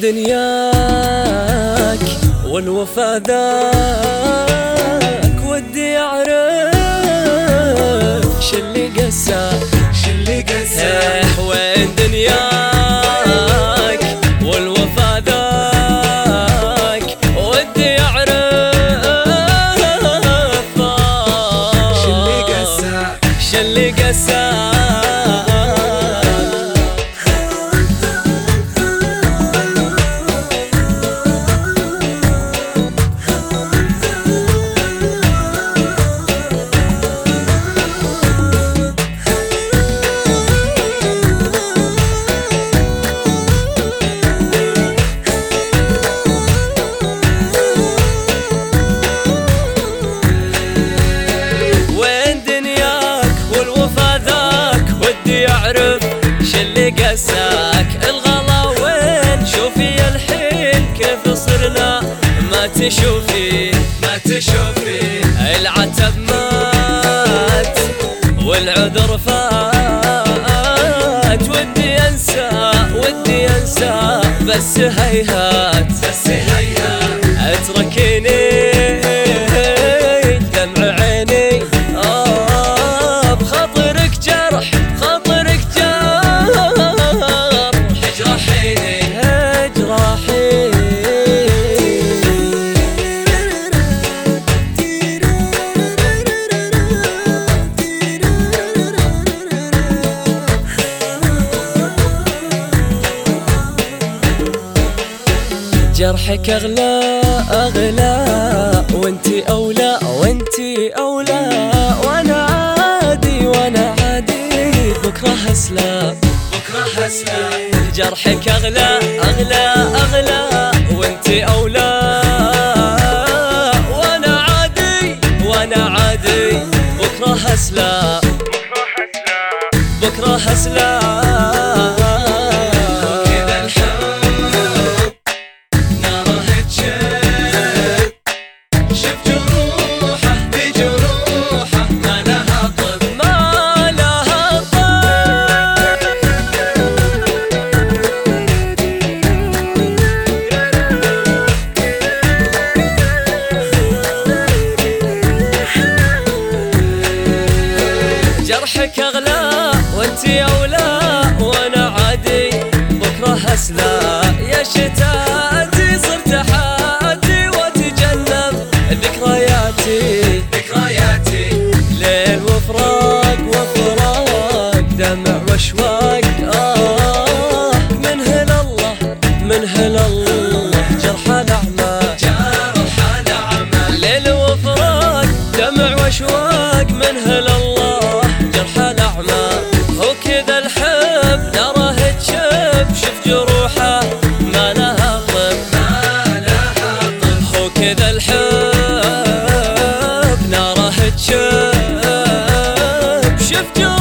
دنياك والوفا ذاك ودي أعرف شلي قساك وين دنياك والوفا ذاك ودي أعرف شلي قساك شلي قساك الغلا وين شوفي الحين كيف صرنا ما تشوفي العتب مات والعذر فات ودي انسى بس هيهات اتركيني دمع عيني بخاطرك جرح جرحك أغلى وانتي أولى وانا عادي بكرة هسلام جرحك أغلى وانتي أولى وانا عادي بكرة هسلام جرحك أغلى وانتي أولى وانا عادي بكرة هسلا يا شتاتي صرت حاتي واتجنب ذكرياتي ليل وفراق دمع واشواق من هل الله جرح الأعمى ليل وفراق دمع واشواق من هل الله جرح الأعمى هو كذا الحب ناره تشب شوف جروحه ما لها طب هو كذا الحب ناره تشب شوف جروحه